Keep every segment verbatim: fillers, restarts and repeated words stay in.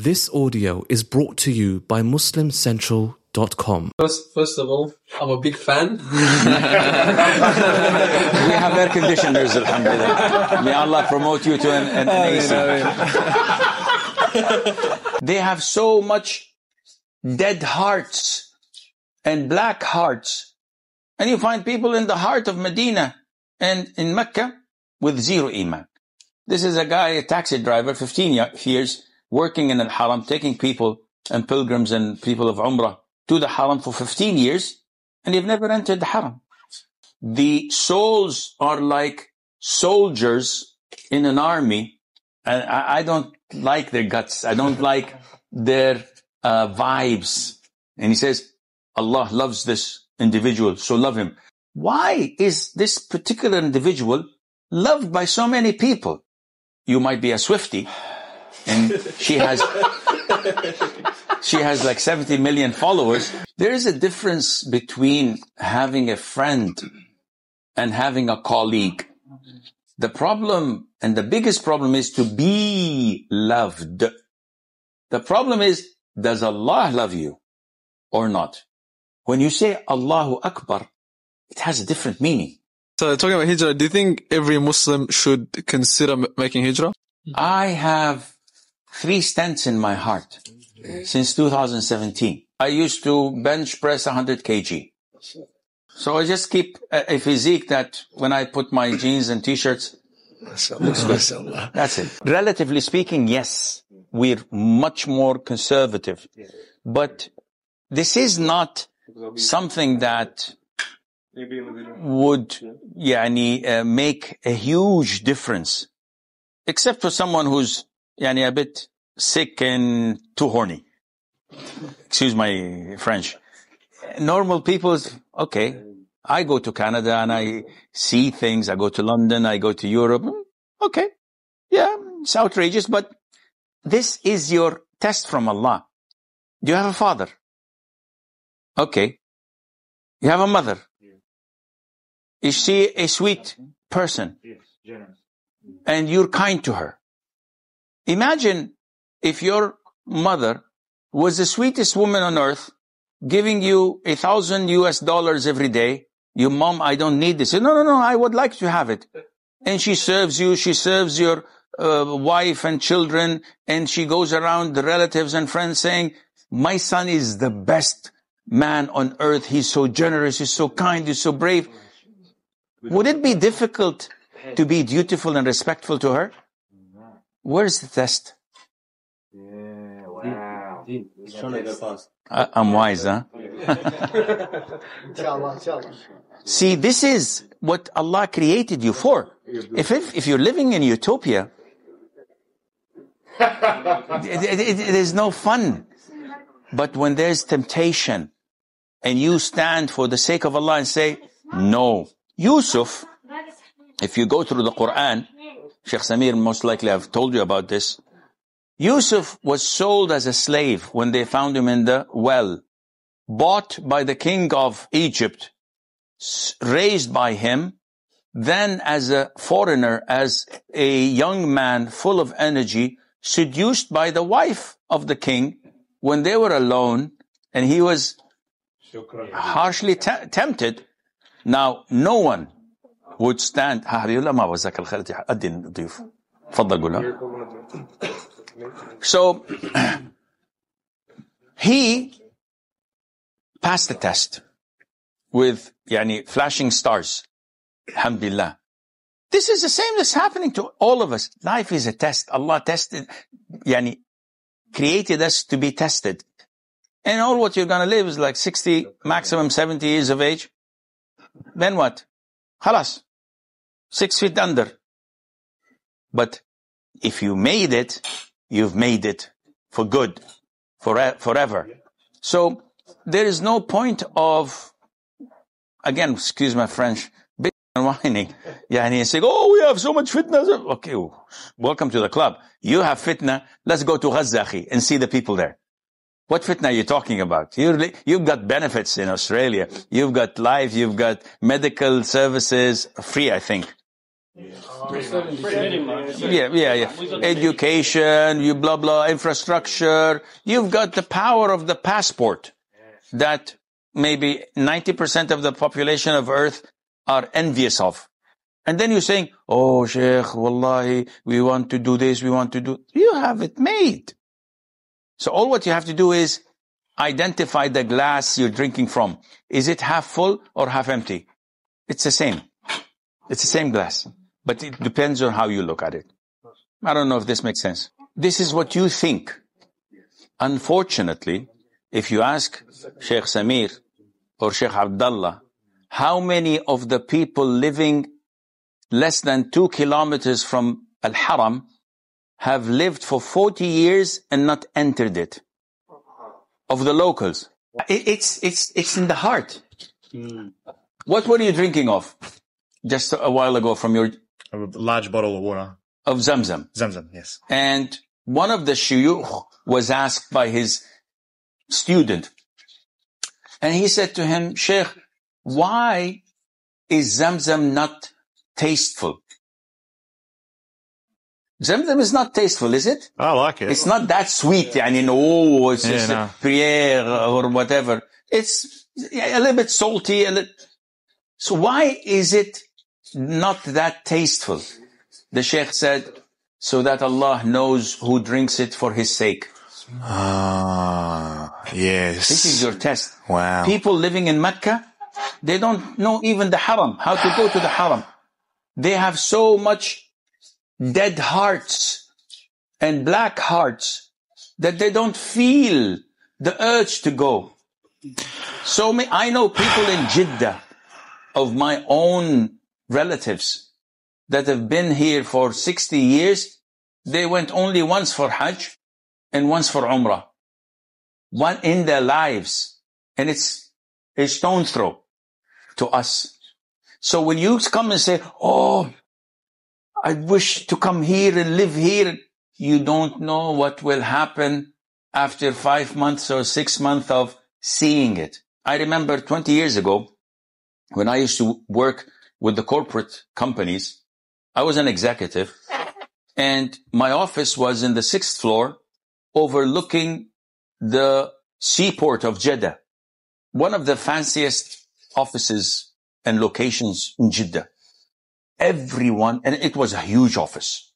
This audio is brought to you by Muslim Central dot com. First, first of all, I'm a big fan. We have air conditioners, alhamdulillah. May Allah promote you to an, an, an A C. They have so much dead hearts and black hearts. And you find people in the heart of Medina and in Mecca with zero iman. This is a guy, a taxi driver, fifteen years, working in al-Haram, taking people and pilgrims and people of Umrah to the Haram for fifteen years, and you've never entered the Haram. The souls are like soldiers in an army, and I, I don't like their guts. I don't like their uh, vibes. And he says, Allah loves this individual, so love him. Why is this particular individual loved by so many people? You might be a Swiftie, and she has she has like seventy million followers. There is a difference between having a friend and having a colleague. The problem, and the biggest problem, is to be loved. The problem is, does Allah love you or not? When you say Allahu Akbar, it has a different meaning. So talking about hijrah, do you think every Muslim should consider m- making hijrah? I have three stents in my heart since two thousand seventeen. I used to bench press one hundred kilograms. So I just keep a, a physique that when I put my jeans and t-shirts, looks good. That's it. Relatively speaking, yes, we're much more conservative. But this is not something that would yani, uh, make a huge difference. Except for someone who's yani, a bit sick and too horny. Excuse my French. Normal people, okay, I go to Canada and I see things. I go to London, I go to Europe. Okay, yeah, it's outrageous, but this is your test from Allah. Do you have a father? Okay. You have a mother? Is she a sweet person? And you're kind to her. Imagine if your mother was the sweetest woman on earth, giving you a thousand U S dollars every day. Your mom, I don't need this. No, no, no, I would like to have it. And she serves you, she serves your uh, wife and children, and she goes around the relatives and friends saying, my son is the best man on earth. He's so generous, he's so kind, he's so brave. Would it be difficult to be dutiful and respectful to her? Where's the test? Yeah, wow. I, I'm wise, huh? See, this is what Allah created you for. If if, if you're living in utopia, it, it, it, it is no fun. But when there's temptation, and you stand for the sake of Allah and say, no. Yusuf, if you go through the Quran, Sheikh Samir most likely have told you about this. Yusuf was sold as a slave when they found him in the well, bought by the king of Egypt, raised by him, then as a foreigner, as a young man full of energy, seduced by the wife of the king when they were alone, and he was harshly te- tempted. Now, no one would stand. So, he passed the test with yani, flashing stars. Alhamdulillah. This is the same that's happening to all of us. Life is a test. Allah tested, yani, created us to be tested. And all what you're going to live is like sixty, maximum seventy years of age. Then what? Khalas. Six feet under. But if you made it, you've made it for good, for forever. So there is no point of, again, excuse my French, bitching and whining. Yeah, and he's saying, oh, we have so much fitna. Okay, welcome to the club. You have fitna. Let's go to Gaza and see the people there. What fitna are you talking about? You, you've got benefits in Australia. You've got life. You've got medical services free, I think. Yeah, yeah, yeah. Education, you blah, blah, infrastructure. You've got the power of the passport that maybe ninety percent of the population of Earth are envious of. And then you're saying, oh, Sheikh, wallahi, we want to do this, we want to do... You have it made. So all what you have to do is identify the glass you're drinking from. Is it half full or half empty? It's the same. It's the same glass. But it depends on how you look at it. I don't know if this makes sense. This is what you think. Unfortunately, if you ask Sheikh Samir or Sheikh Abdullah, how many of the people living less than two kilometers from Al-Haram have lived for forty years and not entered it? Of the locals. It, it's, it's, it's in the heart. Mm. What were you drinking of just a while ago from your... A large bottle of water. Of Zamzam. Zamzam, yes. And one of the shuyukh was asked by his student. And he said to him, Sheikh, why is Zamzam not tasteful? Zamzam is not tasteful, is it? I like it. It's not that sweet. I mean, oh, it's yeah, just no. a Prière or whatever. It's a little bit salty. A little... So why is it not that tasteful? The Sheikh said, so that Allah knows who drinks it for His sake. Ah, yes. This is your test. Wow. People living in Mecca, they don't know even the Haram, how to go to the Haram. They have so much dead hearts and black hearts that they don't feel the urge to go. So I know people in Jeddah of my own relatives that have been here for sixty years. They went only once for Hajj and once for Umrah. One in their lives. And it's a stone throw to us. So when you come and say, oh, I wish to come here and live here, you don't know what will happen after five months or six months of seeing it. I remember twenty years ago, when I used to work with the corporate companies, I was an executive, and my office was in the sixth floor, overlooking the seaport of Jeddah, one of the fanciest offices and locations in Jeddah. Everyone, and it was a huge office.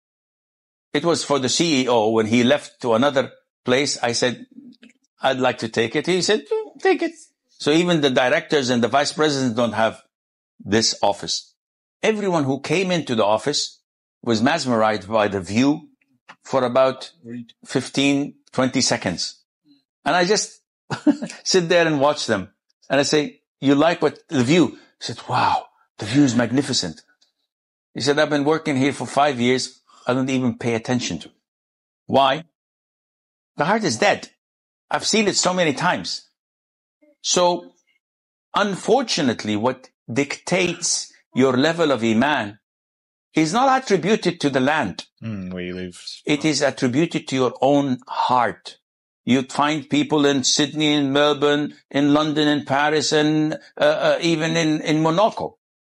It was for the C E O. When he left to another place, I said, I'd like to take it. He said, take it. So even the directors and the vice presidents don't have this office. Everyone who came into the office was mesmerized by the view for about fifteen, twenty seconds. And I just sit there and watch them. And I say, you like what the view? He said, wow, the view is magnificent. He said, I've been working here for five years. I don't even pay attention to it. Why? The heart is dead. I've seen it so many times. So, unfortunately, what dictates your level of Iman is not attributed to the land. Mm, where you live. It is attributed to your own heart. You'd find people in Sydney, in Melbourne, in London, in Paris, and uh, uh, even in, in Monaco,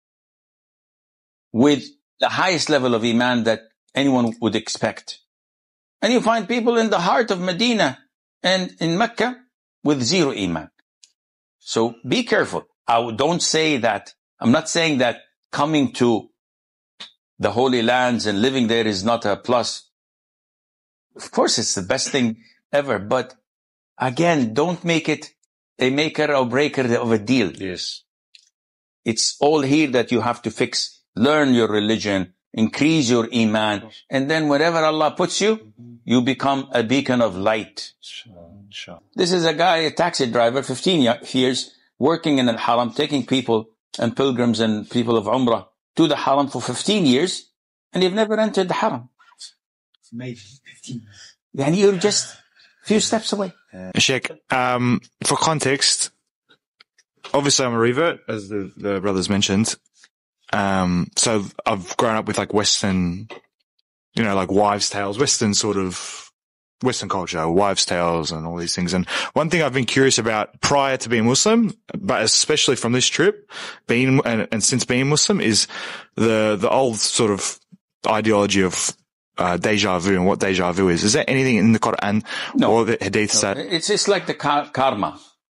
with the highest level of Iman that anyone would expect. And you find people in the heart of Medina and in Mecca with zero Iman. So be careful. I don't say that, I'm not saying that coming to the Holy Lands and living there is not a plus. Of course, it's the best thing ever. But again, don't make it a maker or breaker of a deal. Yes. It's all here that you have to fix. Learn your religion, increase your Iman, and then wherever Allah puts you, you become a beacon of light. Sure. This is a guy, a taxi driver, fifteen years, working in Al-Haram, taking people and pilgrims and people of Umrah to the Haram for fifteen years, and you've never entered the Haram. It's amazing. fifteen. And you're just a few steps away. Uh, Sheikh, um, for context, obviously I'm a revert, as the, the brothers mentioned. Um, so I've grown up with like Western, you know, like wives' tales, Western sort of Western culture, wives' tales and all these things. And one thing I've been curious about prior to being Muslim, but especially from this trip, being, and, and since being Muslim, is the, the old sort of ideology of uh, deja vu and what deja vu is. Is there anything in the Quran No. or the hadiths No, that... it's it's like the ka- karma.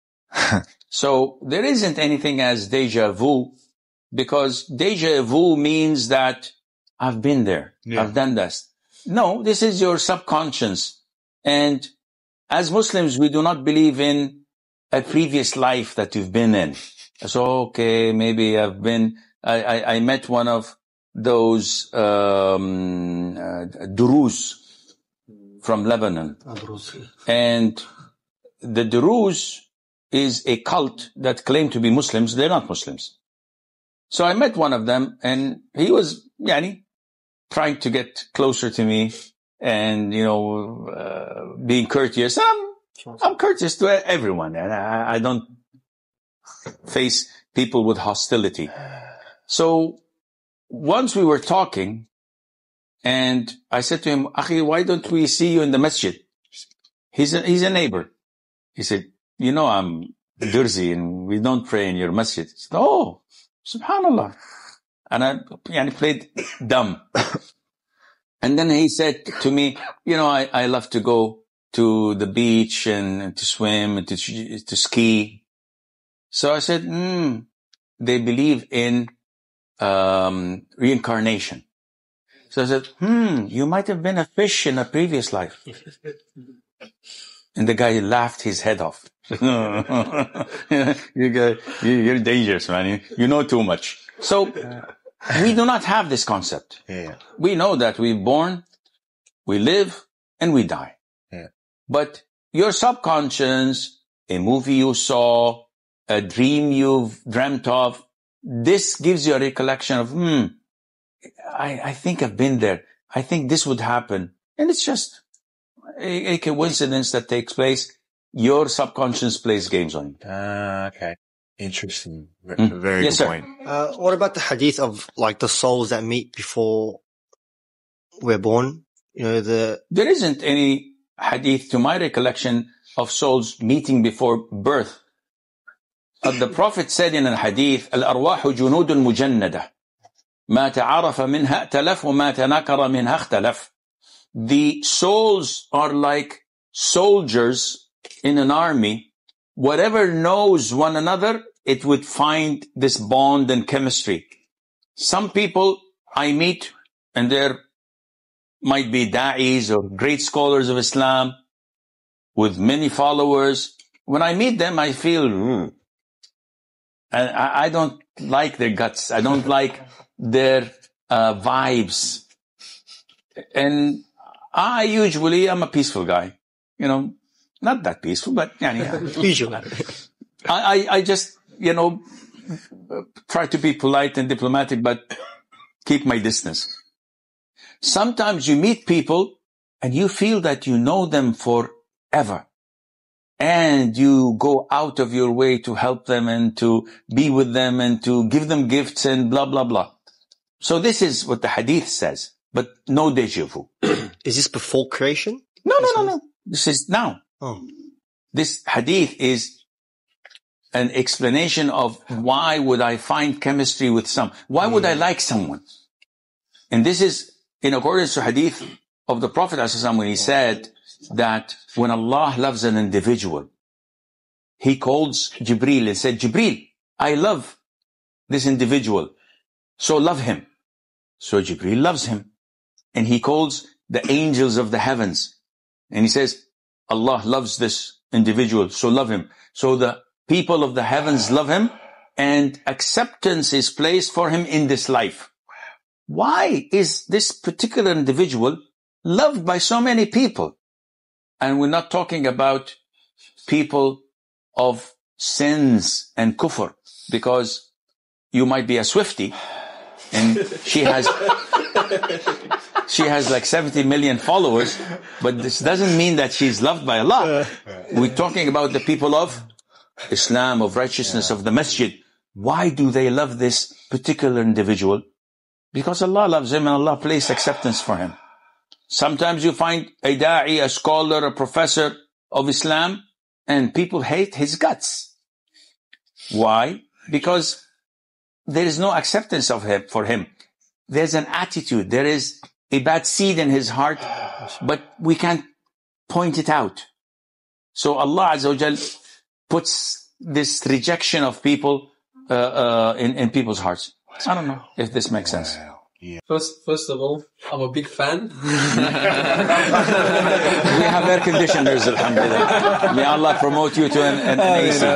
So there isn't anything as deja vu, because deja vu means that I've been there, Yeah. I've done this. No, this is your subconscious. And as Muslims, we do not believe in a previous life that you've been in. So, okay, maybe I've been, I, I, I met one of those, um, uh, Durus from Lebanon. And the Durus is a cult that claim to be Muslims. They're not Muslims. So I met one of them, and he was, yani, trying to get closer to me and, you know, uh, being courteous. I'm, I'm courteous to everyone, and I, I don't face people with hostility. So once we were talking, and I said to him, Akhi, why don't we see you in the masjid? He's a, he's a neighbor. He said, you know, I'm Durzi and we don't pray in your masjid. He said, oh, subhanallah. And I yani, played dumb. And then he said to me, you know, I, I love to go to the beach and, and to swim and to, to ski. So I said, hmm, they believe in um, reincarnation. So I said, hmm, you might have been a fish in a previous life. And the guy laughed his head off. you guys, you're dangerous, man. You, you know too much. So we do not have this concept. Yeah. We know that we're born, we live, and we die. Yeah. But your subconscious, a movie you saw, a dream you've dreamt of, this gives you a recollection of, hmm, I, I think I've been there. I think this would happen. And it's just a, a coincidence that takes place. Your subconscious plays games on you. Ah, okay. Interesting. V- Mm. Very Yes, good sir. point. Uh, what about the hadith of like the souls that meet before we're born? You know, the, There isn't any hadith, to my recollection, of souls meeting before birth. Uh, the Prophet said in a hadith, الأرواح جنود مجندة ما تعرف منها ائتلف وما تنكر منها اختلف. The souls are like soldiers in an army. Whatever knows one another, it would find this bond and chemistry. Some people I meet, and there might be da'is or great scholars of Islam with many followers. When I meet them, I feel, mm, and I, I don't like their guts. I don't like their uh, vibes. And I usually am a peaceful guy, you know, not that peaceful, but yeah, yeah. usually. I, I, I just, you know, try to be polite and diplomatic, but keep my distance. Sometimes you meet people and you feel that you know them forever. And you go out of your way to help them and to be with them and to give them gifts and blah, blah, blah. So this is what the hadith says, but no deja vu. Is this before creation? No, no, no, no. This is now. Oh. This hadith is an explanation of why would I find chemistry with some? Why would I like someone? And this is in accordance to hadith of the Prophet ﷺ when he said that when Allah loves an individual, he calls Jibreel and said, Jibreel, I love this individual, so love him. So Jibreel loves him. And he calls the angels of the heavens. And he says, Allah loves this individual, so love him. So the people of the heavens love him, and acceptance is placed for him in this life. Why is this particular individual loved by so many people? And we're not talking about people of sins and kufr, because you might be a Swiftie and she has she has like seventy million followers, but this doesn't mean that she's loved by Allah. We're talking about the people of Islam, of righteousness, of the masjid. Why do they love this particular individual? Because Allah loves him and Allah placed acceptance for him. Sometimes you find a da'i, a scholar, a professor of Islam, and people hate his guts. Why? Because there is no acceptance of him for him. There's an attitude. There is a bad seed in his heart, but we can't point it out. So Allah Azza wa Jal puts this rejection of people uh, uh, in, in people's hearts. I don't know if this makes sense. First, first of all, I'm a big fan. We have air conditioners, alhamdulillah. May Allah promote you to an, an, an A C.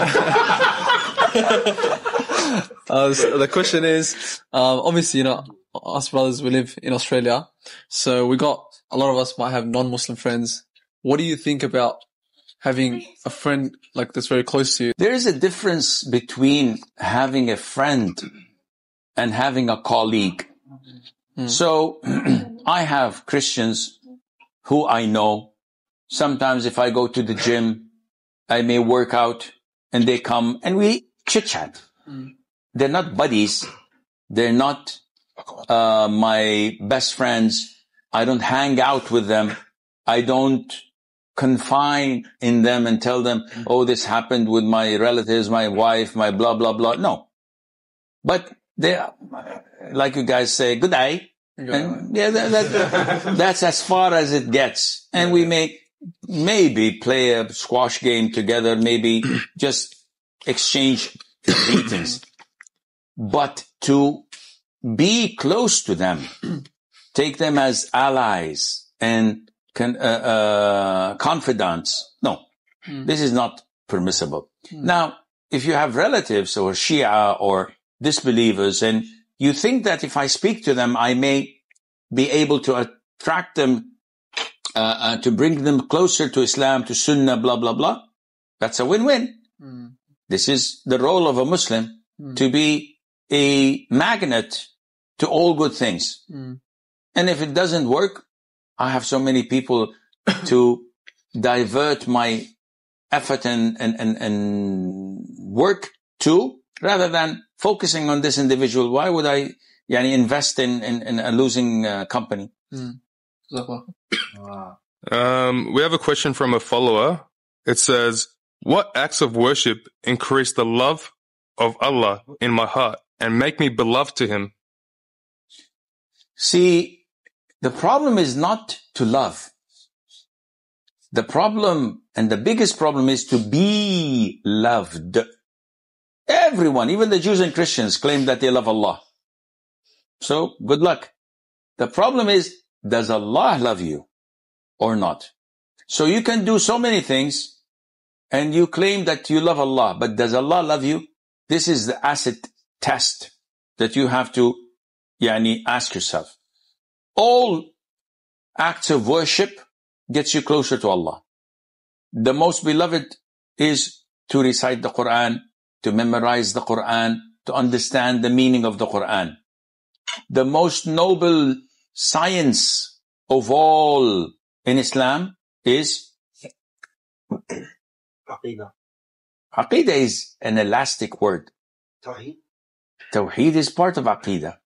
Uh, so the question is, um, obviously, you know, us brothers, we live in Australia. So we got, a lot of us might have non-Muslim friends. What do you think about having a friend like this very close to you? There is a difference between having a friend and having a colleague. Mm. So I have Christians who I know. Sometimes if I go to the gym, I may work out and they come and we chit chat. Mm. They're not buddies. They're not uh, my best friends. I don't hang out with them. I don't confine in them and tell them, oh, this happened with my relatives, my wife, my blah, blah, blah. No. But they, like you guys say, good day. And yeah, that, that, that's as far as it gets. And we may maybe play a squash game together, maybe just exchange greetings. But to be close to them, take them as allies and Con, uh, uh, confidants. No, mm. This is not permissible. Mm. Now, if you have relatives or Shia or disbelievers and you think that if I speak to them, I may be able to attract them, uh, uh, to bring them closer to Islam, to Sunnah, blah, blah, blah, that's a win-win. Mm. This is the role of a Muslim, mm. to be a magnet to all good things. Mm. And if it doesn't work, I have so many people to divert my effort and, and, and, and work to, rather than focusing on this individual. Why would I yani, invest in, in, in a losing uh, company? Mm. Um, we have a question from a follower. It says, what acts of worship increase the love of Allah in my heart and make me beloved to Him? See, the problem is not to love. The problem, and the biggest problem, is to be loved. Everyone, even the Jews and Christians, claim that they love Allah. So, good luck. The problem is, does Allah love you or not? So you can do so many things, and you claim that you love Allah, but does Allah love you? This is the acid test that you have to yani, ask yourself. All acts of worship gets you closer to Allah. The most beloved is to recite the Quran, to memorize the Quran, to understand the meaning of the Quran. The most noble science of all in Islam is Aqidah. Aqidah is an elastic word. Tawheed. Tawheed is part of Aqidah.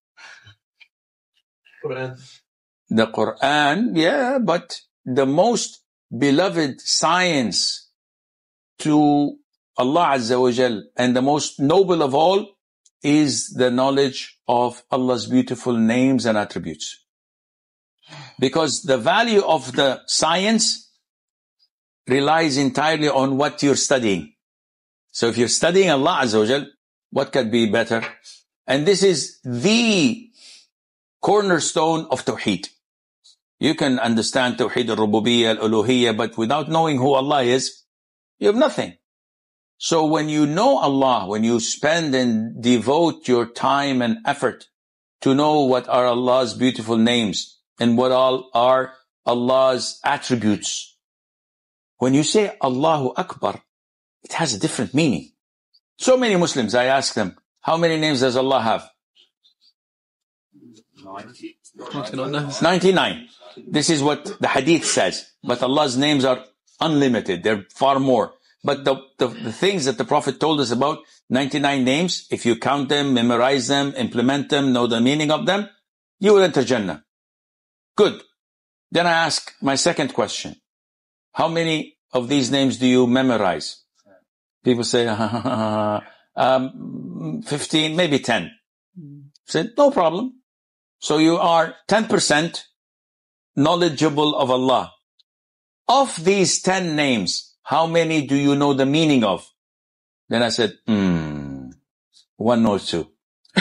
Quran. The Quran, yeah, but the most beloved science to Allah Azza wa Jal and the most noble of all is the knowledge of Allah's beautiful names and attributes. Because the value of the science relies entirely on what you're studying. So if you're studying Allah Azza wa Jal, what could be better? And this is the cornerstone of Tawheed. You can understand Tawheed al-Rububiyyah, al-Uluhiyyah, but without knowing who Allah is, you have nothing. So when you know Allah, when you spend and devote your time and effort to know what are Allah's beautiful names and what all are Allah's attributes, when you say Allahu Akbar, it has a different meaning. So many Muslims, I ask them, how many names does Allah have? ninety-nine. This is what the hadith says. But Allah's names are unlimited. They're far more. But the, the, the things that the Prophet told us about, ninety-nine names, if you count them, memorize them, implement them, know the meaning of them, you will enter Jannah. Good. Then I ask my second question. How many of these names do you memorize? People say, um, fifteen, maybe ten. I said, no problem. So you are ten percent knowledgeable of Allah. Of these ten names, how many do you know the meaning of? Then I said, hmm, one or two.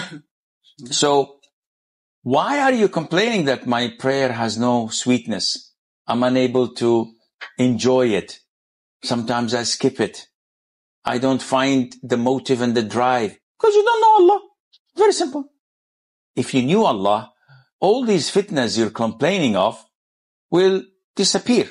So why are you complaining that my prayer has no sweetness? I'm unable to enjoy it. Sometimes I skip it. I don't find the motive and the drive. Because you don't know Allah. Very simple. If you knew Allah, all these fitnas you're complaining of will disappear.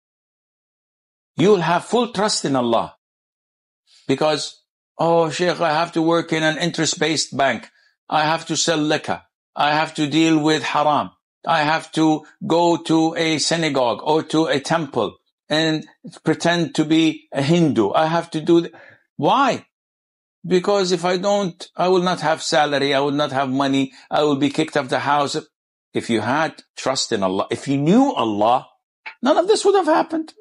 You'll have full trust in Allah. Because, oh, Sheikh, I have to work in an interest-based bank. I have to sell liquor. I have to deal with haram. I have to go to a synagogue or to a temple and pretend to be a Hindu. I have to do that. Why? Because if I don't, I will not have salary. I will not have money. I will be kicked off the house. If you had trust in Allah, if you knew Allah, none of this would have happened.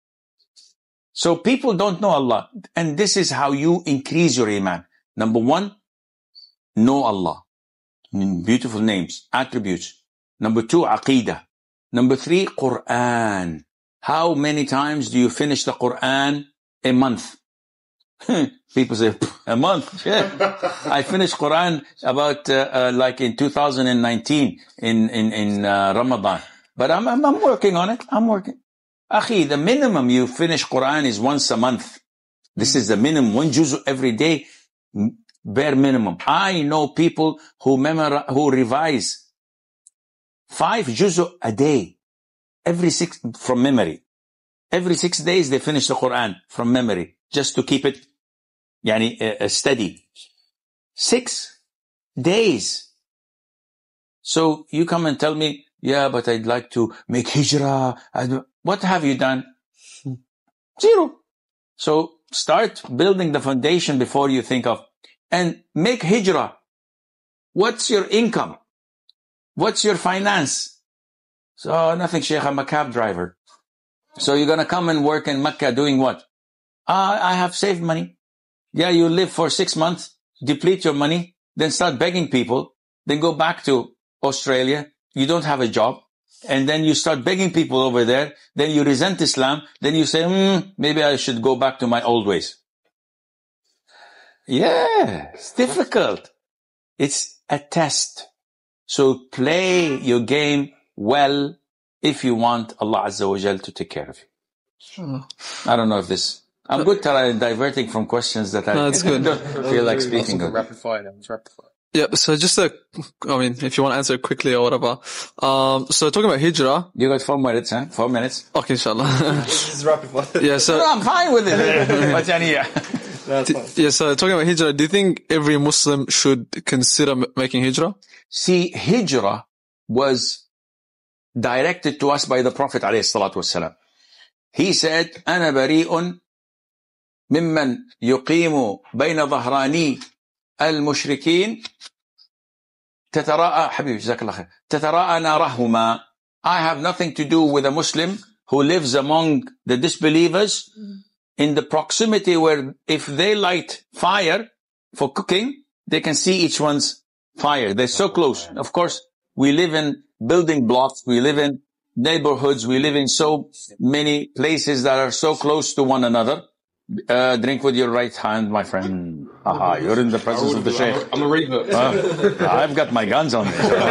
So people don't know Allah. And this is how you increase your iman. Number one, know Allah. Beautiful names, attributes. Number two, aqidah. Number three, Quran. How many times do you finish the Quran? A month. People say, a month? Yeah. I finished Quran about, uh, uh, like in two thousand nineteen, in, in, in, uh, Ramadan. But I'm, I'm, I'm working on it. I'm working. Akhi, the minimum you finish Quran is once a month. This is the minimum. One juz every day, bare minimum. I know people who memorize, who revise five juz a day, every six, from memory. Every six days they finish the Quran from memory, just to keep it, yani, uh, steady. Six days. So you come and tell me, yeah, but I'd like to make hijrah. I'd, what have you done? Zero. So start building the foundation before you think of, and make hijrah. What's your income? What's your finance? So nothing, Sheikh, I'm a cab driver. So you're going to come and work in Mecca doing what? Uh, I have saved money. Yeah, you live for six months, deplete your money, then start begging people, then go back to Australia. You don't have a job. And then you start begging people over there. Then you resent Islam. Then you say, hmm, maybe I should go back to my old ways. Yeah, it's difficult. It's a test. So play your game well if you want Allah Azza wa Jal to take care of you. I don't know if this... I'm good at diverting from questions that I no, it's good. don't feel like speaking of. Rapid fire now. It's rapid fire. Yeah, so just a, I mean, if you want to answer quickly or whatever. Um, so talking about hijrah. You got four minutes, huh? Four minutes. Okay, inshallah. This is rapid fire. Yeah, so. No, I'm fine with it. But yeah. That's fine. Yeah, so talking about hijrah, do you think every Muslim should consider m- making hijrah? See, hijrah was directed to us by the Prophet ﷺ. He said, أنا بريء ممن يقيم بين ظهراني المشركين تتراءى حبيبي جزاك الله خير تتراءى نارهما. I have nothing to do with a Muslim who lives among the disbelievers in the proximity where if they light fire for cooking, they can see each one's fire. They're so close. Of course, we live in building blocks. We live in neighborhoods. We live in so many places that are so close to one another. Uh, drink with your right hand, my friend. Aha, you're in the presence of the Shaykh. I'm a revert. Uh, I've got my guns on me.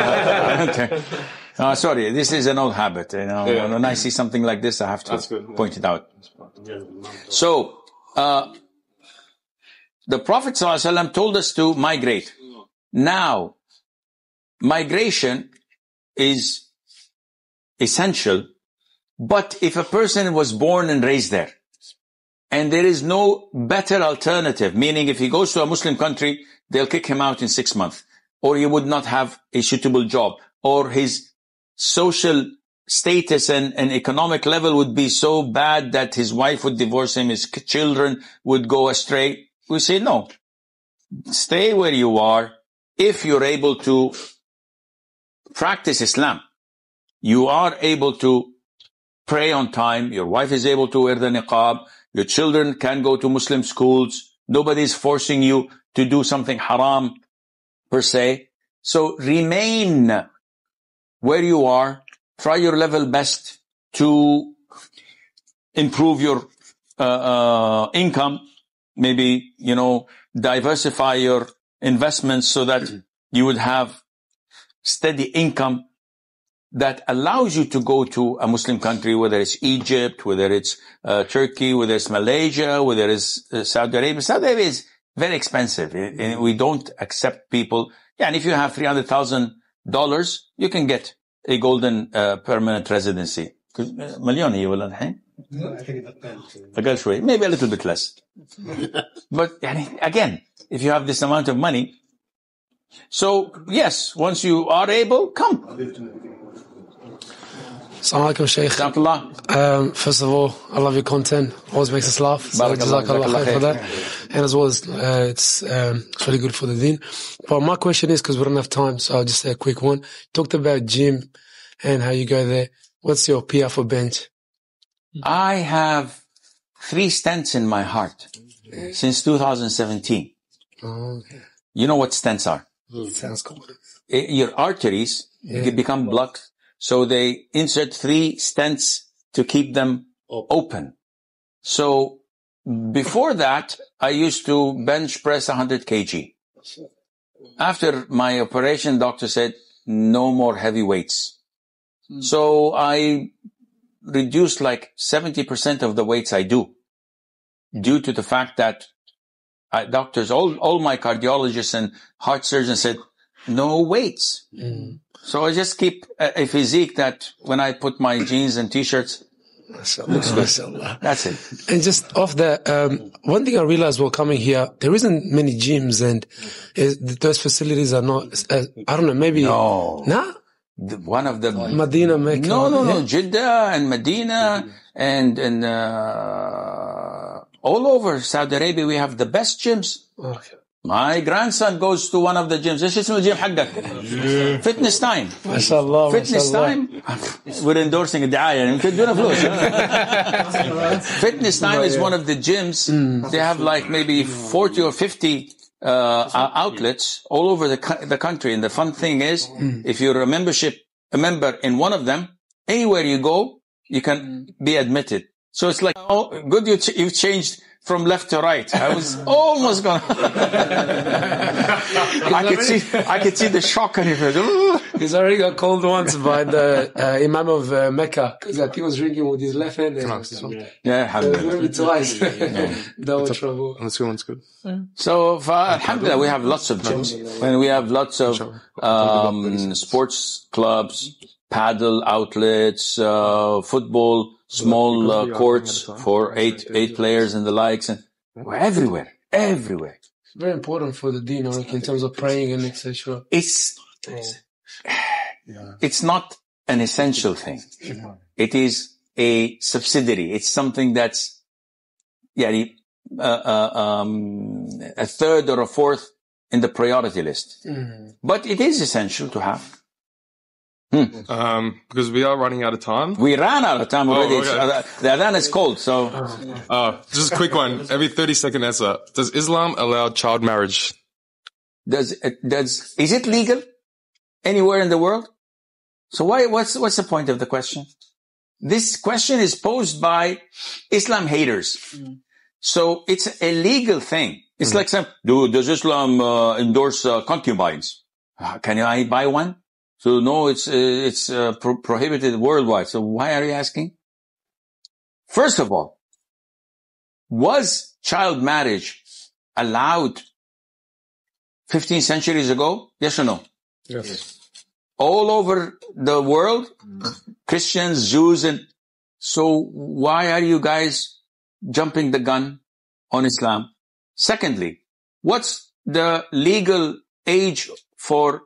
uh, sorry, this is an old habit. You know, Yeah. when I see something like this, I have to That's good, yeah. point it out. So, uh, the Prophet ﷺ told us to migrate. Now, migration is essential, but if a person was born and raised there, and there is no better alternative, meaning if he goes to a Muslim country, they'll kick him out in six months, or he would not have a suitable job, or his social status and, and economic level would be so bad that his wife would divorce him, his children would go astray. We say, no, stay where you are if you're able to practice Islam. you are able to pray on time, your wife is able to wear the niqab, your children can go to Muslim schools, nobody is forcing you to do something haram per se. So remain where you are, try your level best to improve your uh, uh, income, maybe, you know, diversify your investments so that you would have steady income that allows you to go to a Muslim country, whether it's Egypt, whether it's uh, Turkey, whether it's Malaysia, whether it's uh, Saudi Arabia. Saudi Arabia is very expensive. It, it, we don't accept people. Yeah, and if you have three hundred thousand dollars, you can get a golden uh, permanent residency. مليون هي ولا الحين؟ أقل شوي, maybe a little bit less. But يعني, again, if you have this amount of money, so yes, once you are able, come. Assalamu alaikum, Shaykh. Um, first of all, I love your content. Always makes us laugh. So Jazakallah khair for that. And as well as, uh, it's, um, it's really good for the deen. But my question is, because we don't have time, so I'll just say a quick one. You talked about gym and how you go there. What's your P R for bench? I have three stents in my heart since two thousand seventeen. Oh, okay. You know what stents are? Sounds cool. Your arteries yeah. become blocked. So they insert three stents to keep them open. So before that, I used to bench press one hundred kilograms. After my operation, doctor said, no more heavy weights. Hmm. So I reduced like seventy percent of the weights I do due to the fact that I, doctors, all, all my cardiologists and heart surgeons said, no weights. Mm. So I just keep a, a physique that when I put my jeans and t-shirts, looks good. That's it. And just off that, um, one thing I realized while coming here, there isn't many gyms, and is, those facilities are not, uh, I don't know, maybe. No. Nah? The, one of the. Medina, Mecca. No, no, no. Yeah. Jeddah and Medina mm-hmm. and, and, uh, all over Saudi Arabia, we have the best gyms. Okay. My grandson goes to one of the gyms. ايش اسمه الجيم حقك؟ Fitness Time. ما شاء الله. Fitness Time. We're endorsing a دعاية. يمكن تدونا فلوس. Fitness Time is one of the gyms. Mm. They have like maybe forty or fifty uh, outlets all over the the country. And the fun thing is, mm. if you're a membership a member in one of them, anywhere you go, you can be admitted. So it's like, oh, good, you ch- you've changed from left to right. I was almost gonna. I could see, I could see the shock on your face. He's already got called once by the uh, Imam of uh, Mecca because I think he was drinking with his left hand. And yeah, alhamdulillah. Twice. That was trouble. That's good. That's good. So, alhamdulillah, we have lots of gyms, and we have lots of um, sports clubs, paddle outlets, uh, football. Small uh, courts for eight eight players and the likes, and we're everywhere, everywhere. It's very important for the deen, in terms of praying and et cetera. It's it's not an essential thing. It is a subsidiary. It's something that's yeah, uh, uh, um, a third or a fourth in the priority list. Mm. But it is essential to have. Hmm. Um, because we are running out of time. We ran out of time already. Oh, okay. uh, the adhan is cold, so. Uh, just a quick one. Every thirty second answer. Does Islam allow child marriage? Does, does, is it legal anywhere in the world? So why, what's, what's the point of the question? This question is posed by Islam haters. Mm. So it's a legal thing. It's mm. like some, do, does Islam uh, endorse uh, concubines? Uh, can I buy one? So no, it's, uh, it's, uh, pro- prohibited worldwide. So why are you asking? First of all, was child marriage allowed fifteen centuries ago? Yes or no? Yes. All over the world, Christians, Jews, and so why are you guys jumping the gun on Islam? Secondly, what's the legal age for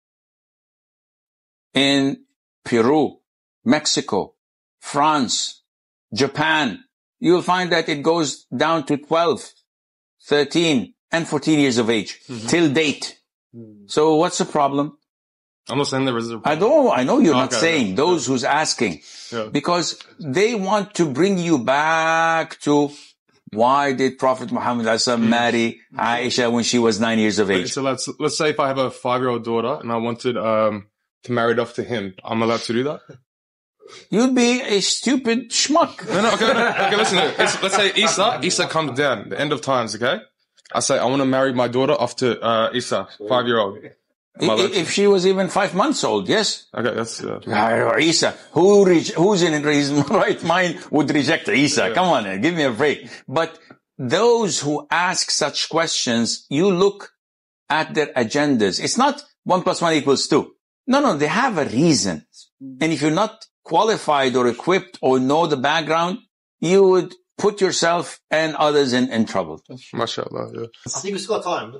in Peru, Mexico, France, Japan? You'll find that it goes down to twelve, thirteen, and fourteen years of age, mm-hmm. till date. Mm-hmm. So what's the problem? I'm not saying there is a I don't, I know you're not Okay, saying yeah. those who's asking, Yeah. because they want to bring you back to why did Prophet Muhammad marry Aisha when she was nine years of age? So let's let's say if I have a five-year-old daughter and I wanted um to marry it off to him, I'm allowed to do that? You'd be a stupid schmuck. No, no, okay, no, okay, listen. It's, let's say Isa, Isa comes down, the end of times, okay? I say, I want to marry my daughter off to uh, Isa, five-year-old. If, if she was even five months old, yes. Okay, that's... Uh, Ah, Isa, who re- who's in his right mind would reject Isa? Yeah. Come on, give me a break. But those who ask such questions, you look at their agendas. It's not one plus one equals two. No, no, they have a reason. And if you're not qualified or equipped or know the background, you would put yourself and others in, in trouble. MashaAllah, yeah. I think we still got time.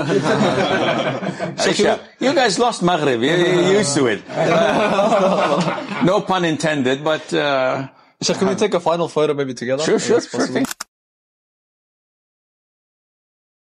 Aisha, you guys lost Maghrib. You're, you're used to it. No pun intended, but... Uh, Sheikh, can we take a final photo maybe together? Sure, If sure, that's sure possible. thing.